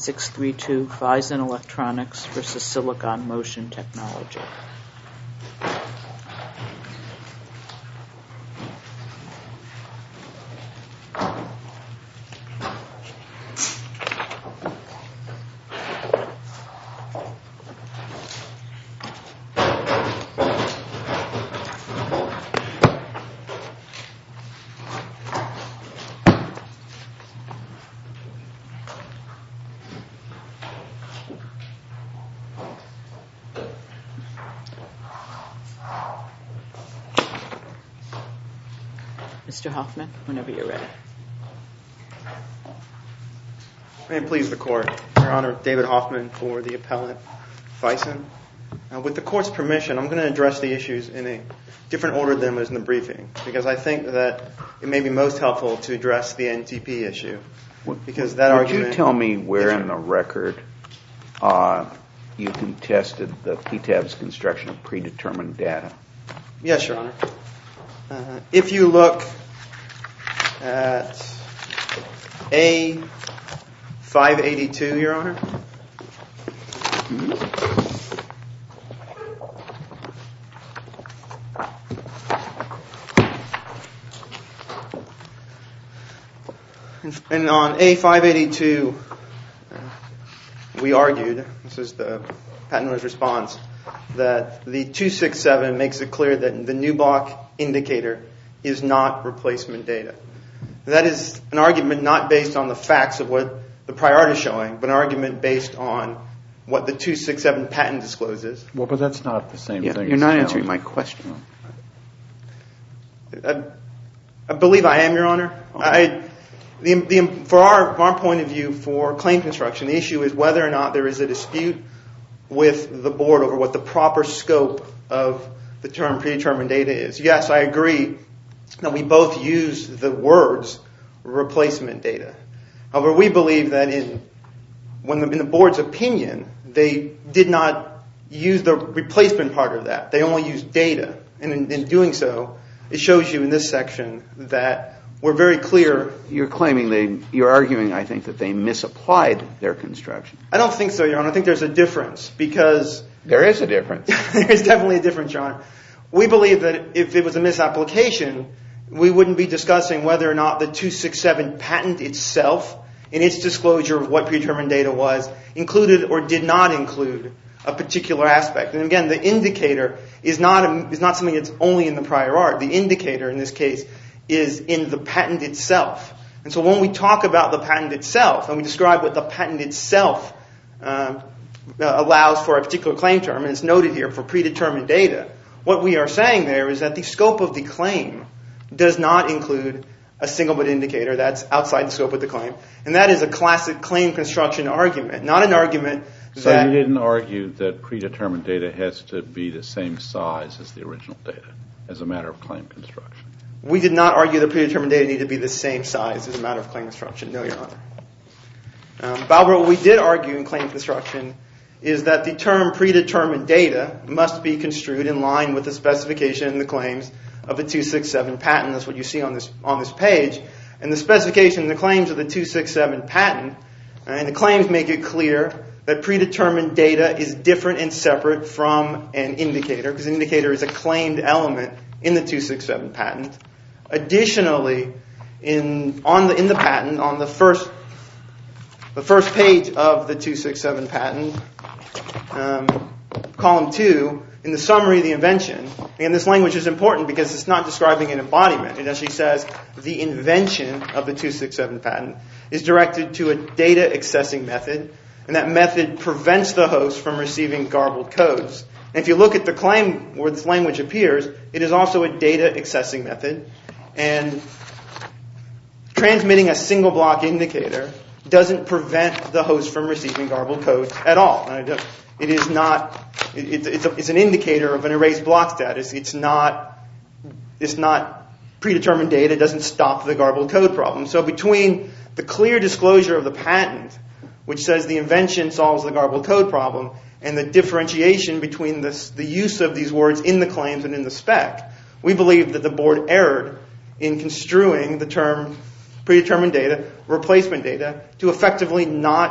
632 Phison Electronics versus Silicon Motion Technology. Mr. Hoffman, whenever you're ready. May it please the Court. Your Honor, David Hoffman for the appellant, Phison. With the Court's permission, I'm going to address the issues in a different order than was in the briefing, because I think that it may be most helpful to address the NTP issue. Because that argument... Would you tell me where in the record you contested the PTAB's construction of predetermined data? Yes, Your Honor. If you look at A582, Your Honor. And on A582, we argued, this is the patent owner's response, that the 267 makes it clear that the new block indicator is not replacement data. That is an argument not based on the facts of what the prior art is showing, but an argument based on what the 267 patent discloses. Well, but that's not the same thing. You're not answering my question. I believe I am, Your Honor. Okay. For our point of view for claim construction, the issue is whether or not there is a dispute with the board over what the proper scope of the term predetermined data is. Yes, I agree that we both use the words replacement data. However, we believe that in the board's opinion, they did not use the replacement part of that. They only used data. And in doing so, it shows you in this section that we're very clear. You're arguing, I think, that they misapplied their construction. I don't think so, Your Honor. I think there's a difference because... There is a difference. There's definitely a difference, Your Honor. We believe that if it was a misapplication, we wouldn't be discussing whether or not the 267 patent itself, in its disclosure of what predetermined data was, included or did not include a particular aspect. And again, the indicator is not something that's only in the prior art. The indicator, in this case, is in the patent itself. And so when we talk about the patent itself, and we describe what the patent itself allows for a particular claim term, and it's noted here for predetermined data, what we are saying there is that the scope of the claim does not include a single bit indicator. That's outside the scope of the claim. And that is a classic claim construction argument, not an argument that... So you didn't argue that predetermined data has to be the same size as the original data as a matter of claim construction? We did not argue that predetermined data needed to be the same size as a matter of claim construction. No, Your Honor. However, what we did argue in claim construction is that the term predetermined data must be construed in line with the specification in the claims of the 267 patent. That's what you see on this page. And the specification in the claims of the 267 patent, and the claims make it clear that predetermined data is different and separate from an indicator, because an indicator is a claimed element in the 267 patent. Additionally, in the patent, on the first page of the 267 patent, column 2, in the summary of the invention, and this language is important because it's not describing an embodiment. It actually says the invention of the 267 patent is directed to a data accessing method, and that method prevents the host from receiving garbled codes. And if you look at the claim where this language appears, it is also a data accessing method, and transmitting a single block indicator doesn't prevent the host from receiving garbled codes at all. It is not. It's an indicator of an erased block status. It's not predetermined data. It doesn't stop the garbled code problem. So between the clear disclosure of the patent, which says the invention solves the garbled code problem, and the differentiation between the use of these words in the claims and in the spec, we believe that the board erred in construing the term predetermined data, replacement data, to effectively not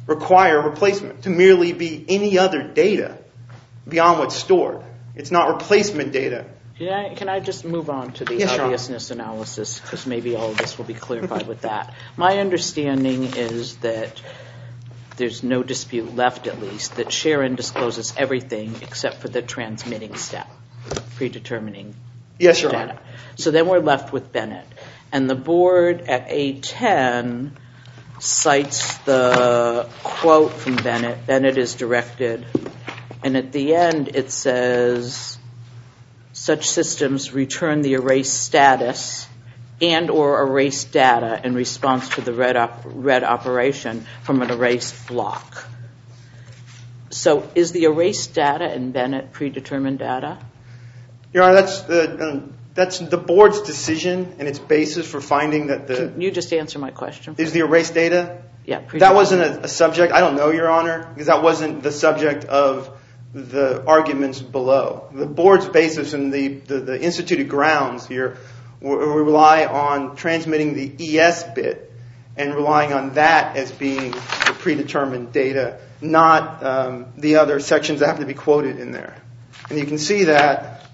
require replacement to merely be any other data beyond what's stored. It's not replacement data. Can I just move on to the Yes, Your Honor. obviousness analysis, because maybe all of this will be clarified with that. My understanding is that there's no dispute left, at least, that Sharon discloses everything except for the transmitting step, predetermining Yes, Your data. Honor. So then we're left with Bennett. And the board at A10 cites the quote from Bennett. Bennett is directed. And at the end it says, such systems return the erase status and or erase data in response to the read operation from an erased block. So is the erased data in Bennett predetermined data? Your Honor, that's the board's decision and its basis for finding that the... Can you just answer my question? Is the erased data? Yeah. That wasn't a subject. I don't know, Your Honor, because that wasn't the subject of the arguments below. The board's basis and the instituted grounds here rely on transmitting the ES bit and relying on that as being the predetermined data, not the other sections that have to be quoted in there. And you can see that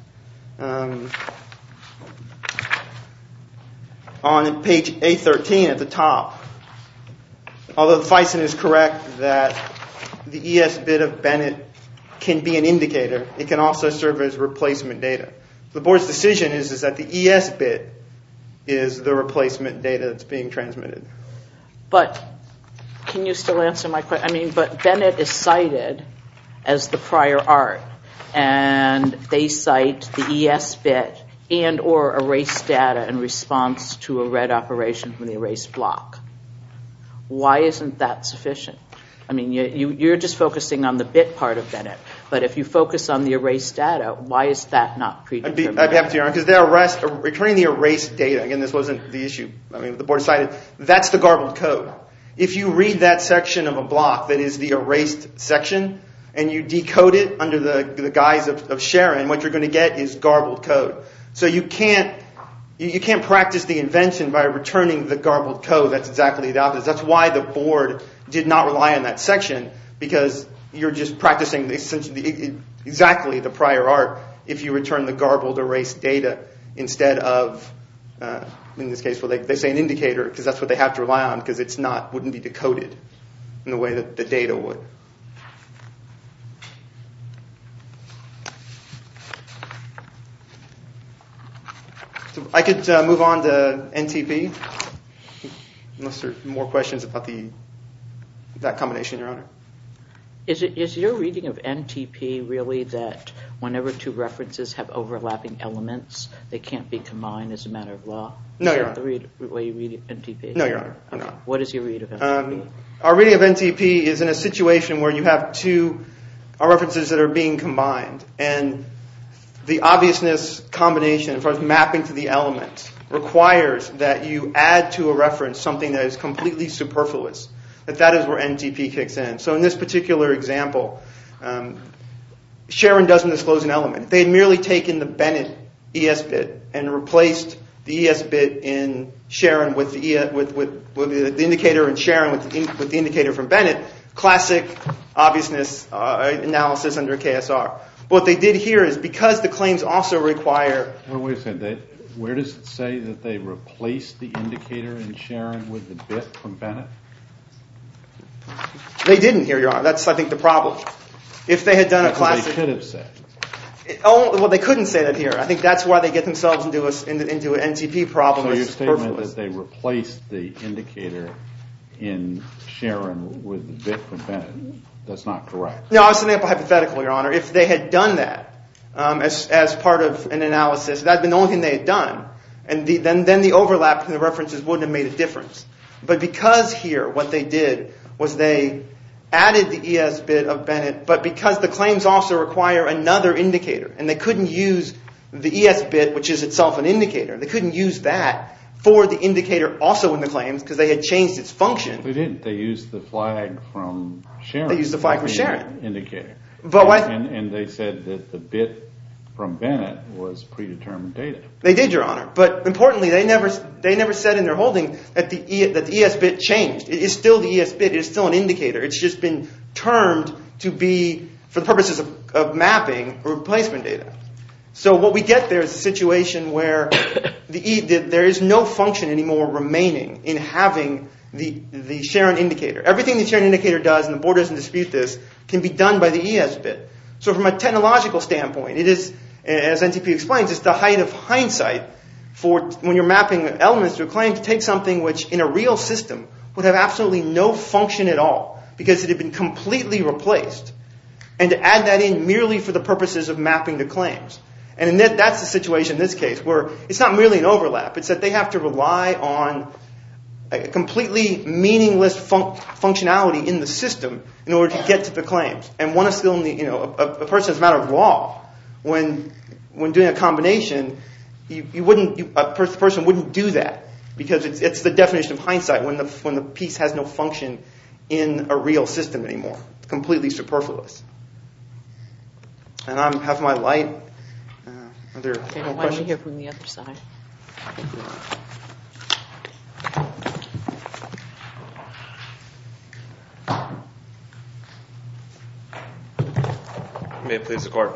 on page A13 at the top. Although Fison is correct that the ES bit of Bennett can be an indicator, it can also serve as replacement data. The board's decision is that the ES bit is the replacement data that's being transmitted. But can you still answer my question? I mean, but Bennett is cited as the prior art, and they cite the ES bit and or erase data in response to a read operation from the erase block. Why isn't that sufficient? I mean, you're just focusing on the bit part of Bennett, but if you focus on the erased data, why is that not predetermined? I'd be happy to, Your Honor, because they're returning the erased data. Again, this wasn't the issue. I mean, the board cited that's the garbled code. If you read that section of a block that is the erased section and you decode it under the guise of Sharon, what you're going to get is garbled code. So you can't practice the invention by returning the garbled code. That's exactly the opposite. That's why the board did not rely on that section, because you're just practicing essentially exactly the prior art if you return the garbled erased data instead of, in this case, well, they say an indicator because that's what they have to rely on because it's wouldn't be decoded in the way that the data would. So I could move on to NTP, unless there's more questions about that combination, Your Honor. Is your reading of NTP really that whenever two references have overlapping elements, they can't be combined as a matter of law? No, Your Honor. Is that the way you read NTP? No, Your Honor. I'm not. What is your read of NTP? Our reading of NTP is in a situation where you have two references that are being combined, and the obviousness combination, as far as mapping to the element, requires that you add to a reference something that is completely superfluous. That is where NTP kicks in. So in this particular example, Sharon doesn't disclose an element. If they had merely taken the Bennett ES bit and replaced the ES bit in Sharon with the indicator in Sharon with the indicator from Bennett, classic obviousness analysis under KSR. What they did here is because the claims also require... Well, wait a second. Where does it say that they replaced the indicator in Sharon with the bit from Bennett? They didn't here, Your Honor. That's, I think, the problem. If they had done a classic... They could have said. Well, they couldn't say that here. I think that's why they get themselves into an NTP problem. So your statement that they replaced the indicator in Sharon with the bit from Bennett, that's not correct. No, I was setting up a hypothetical, Your Honor. If they had done that as part of an analysis, that had been the only thing they had done, and then the overlap in the references wouldn't have made a difference. But because here what they did was they added the ES bit of Bennett, but because the claims also require another indicator, and they couldn't use the ES bit, which is itself an indicator, they couldn't use that for the indicator also in the claims because they had changed its function. They didn't. They used the flag from Sharon. They used the flag from Sharon. Indicator. But and they said that the bit from Bennett was predetermined data. They did, Your Honor. But importantly, they never said in their holding that the ES bit changed. It is still the ES bit. It is still an indicator. It's just been termed to be, for the purposes of mapping, replacement data. So what we get there is a situation where there is no function anymore remaining in having the Sharon indicator. Everything the Sharon indicator does, and the board doesn't dispute this, can be done by the ES bit. So from a technological standpoint, it is, as NTP explains, it's the height of hindsight for when you're mapping elements to a claim to take something which in a real system would have absolutely no function at all because it had been completely replaced, and to add that in merely for the purposes of mapping to claims. And that's the situation in this case, where it's not merely an overlap. It's that they have to rely on a completely meaningless functionality in the system in order to get to the claims. And one is still in the, a person as a matter of law, when doing a combination, a person wouldn't do that because it's the definition of hindsight when the piece has no function in a real system anymore. It's completely superfluous. And I have my light. Are there more questions? Why don't we hear from the other side? May it please the Court.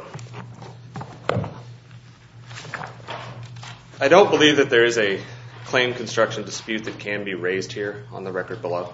I don't believe that there is a claim construction dispute that can be raised here on the record below.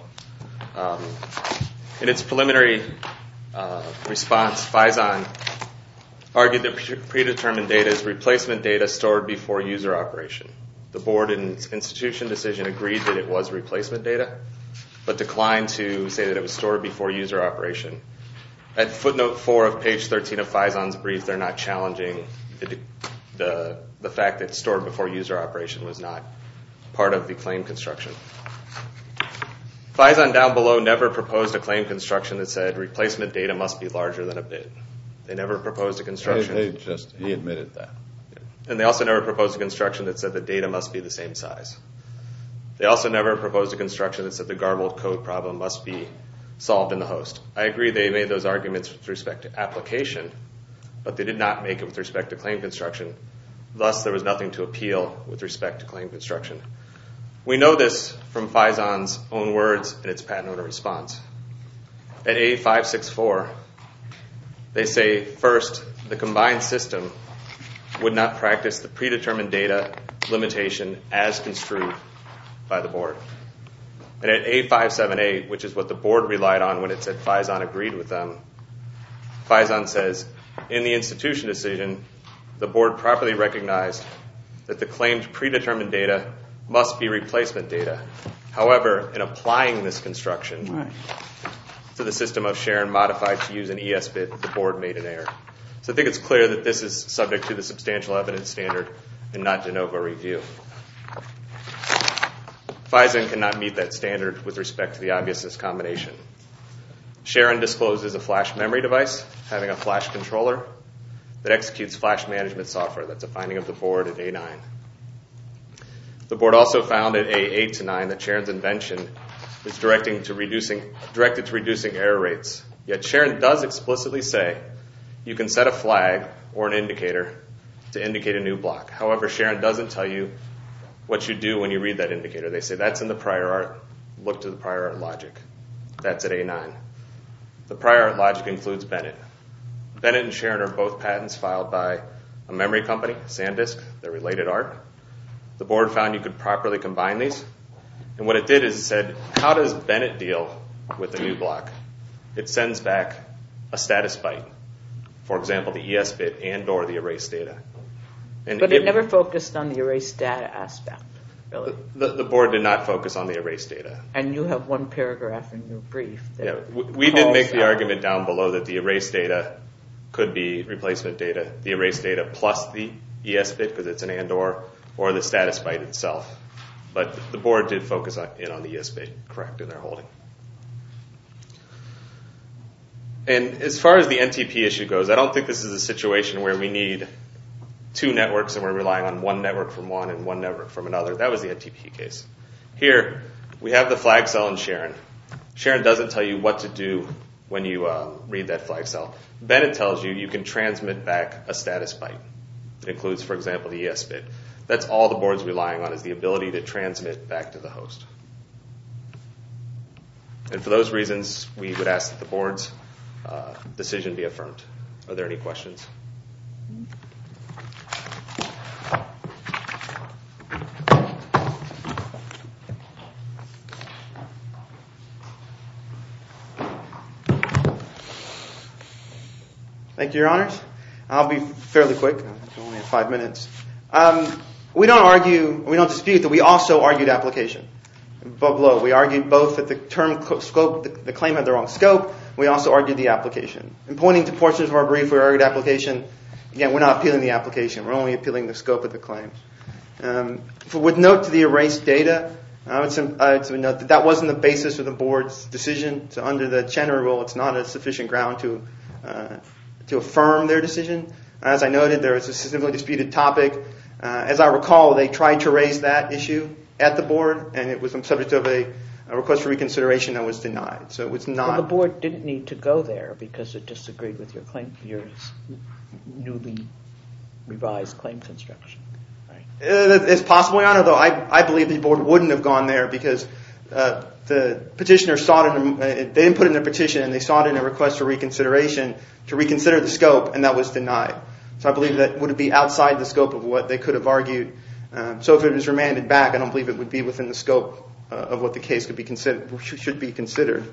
In its preliminary response, Faison argued that predetermined data is replacement data stored before user operation. The board in its institution decision agreed that it was replacement data, but declined to say that it was stored before user operation. At footnote 4 of page 13 of Faison's brief, they're not challenging the fact that stored before user operation was not part of the claim construction. Faison down below never proposed a claim construction that said replacement data must be larger than a bit. They never proposed a construction. He admitted that. And they also never proposed a construction that said the data must be the same size. They also never proposed a construction that said the garbled code problem must be solved in the host. I agree they made those arguments with respect to application, but they did not make it with respect to claim construction. Thus, there was nothing to appeal with respect to claim construction. We know this from Faison's own words in its patent owner response. At A564, they say, first, the combined system would not practice the predetermined data limitation as construed by the board. And at A578, which is what the board relied on when it said Faison agreed with them, Faison says, in the institution decision, the board properly recognized that the claimed predetermined data must be replacement data. However, in applying this construction to the system of Sharon modified to use an ES bit, the board made an error. So I think it's clear that this is subject to the substantial evidence standard and not de novo review. Faison cannot meet that standard with respect to the obviousness combination. Sharon discloses a flash memory device having a flash controller that executes flash management software. That's a finding of the board at A9. The board also found at A8 to 9 that Sharon's invention is directed to reducing error rates. Yet Sharon does explicitly say you can set a flag or an indicator to indicate a new block. However, Sharon doesn't tell you what you do when you read that indicator. They say that's in the prior art. Look to the prior art logic. That's at A9. The prior art logic includes Bennett. Bennett and Sharon are both patents filed by a memory company, SanDisk. They're related art. The board found you could properly combine these. And what it did is it said, how does Bennett deal with the new block? It sends back a status byte. For example, the ES bit and or the erase data. But it never focused on the erase data aspect, really. The board did not focus on the erase data. And you have one paragraph in your brief. We did make the argument down below that the erase data could be replacement data, the erase data plus the ES bit because it's an and or the status byte itself. But the board did focus in on the ES bit, correct, in their holding. And as far as the NTP issue goes, I don't think this is a situation where we need two networks and we're relying on one network from one and one network from another. That was the NTP case. Here, we have the flag cell in Sharon. Sharon doesn't tell you what to do when you read that flag cell. Bennett tells you you can transmit back a status byte. It includes, for example, the ES bit. That's all the board's relying on, is the ability to transmit back to the host. And for those reasons, we would ask that the board's decision be affirmed. Are there any questions? Thank you, Your Honors. I'll be fairly quick. I only have 5 minutes. We don't dispute that we also argued application. Below, we argued both that the term scope, the claim had the wrong scope. We also argued the application. In pointing to portions of our brief, we argued application. Again, we're not appealing the application. We're only appealing the scope of the claim. With note to the erased data, I would note that wasn't the basis of the board's decision. So under the Chenery rule, it's not a sufficient ground to affirm their decision. As I noted, there was a significantly disputed topic. As I recall, they tried to raise that issue at the board, and it was subject of a request for reconsideration that was denied. So it was not. Well, the board didn't need to go there because it disagreed with your claim, your newly revised claim construction. Right? It's possible, Your Honor, though I believe the board wouldn't have gone there because the petitioner sought they didn't put it in a petition, and they sought in a request for reconsideration to reconsider the scope, and that was denied. So I believe that would be outside the scope of what they could have argued. So if it was remanded back, I don't believe it would be within the scope of what the case should be considered.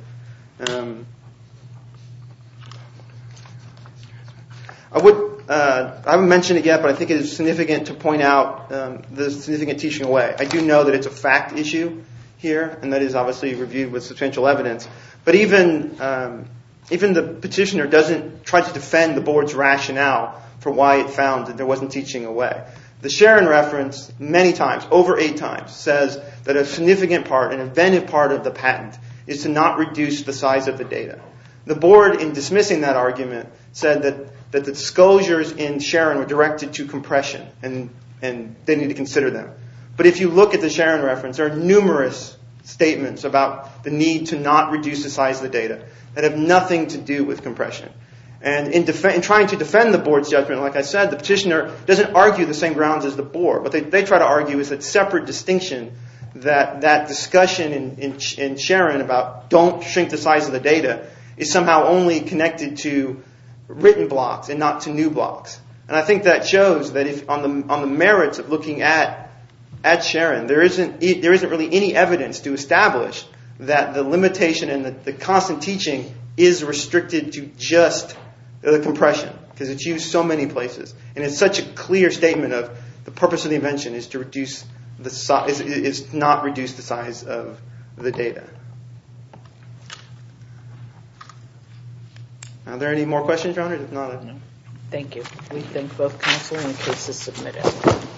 I haven't mentioned it yet, but I think it is significant to point out the significant teaching away. I do know that it's a fact issue here, and that is obviously reviewed with substantial evidence. But even the petitioner doesn't try to defend the board's rationale for why it found that there wasn't teaching away. The Sharon reference, many times, over 8 times, says that a significant part, an inventive part of the patent, is to not reduce the size of the data. The board, in dismissing that argument, said that the disclosures in Sharon were directed to compression, and they need to consider them. But if you look at the Sharon reference, there are numerous statements about the need to not reduce the size of the data that have nothing to do with compression. And in trying to defend the board's judgment, like I said, the petitioner doesn't argue the same grounds as the board. What they try to argue is that separate distinction, that discussion in Sharon about don't shrink the size of the data is somehow only connected to written blocks and not to new blocks. And I think that shows that if on the merits of looking at Sharon, there isn't really any evidence to establish that the limitation and the constant teaching is restricted to just the compression, because it's used so many places. And it's such a clear statement of the purpose of the invention is to reduce the size, is not reduce the size of the data. Are there any more questions, Your Honor? If not, no. Thank you. We thank both counsel and the case is submitted.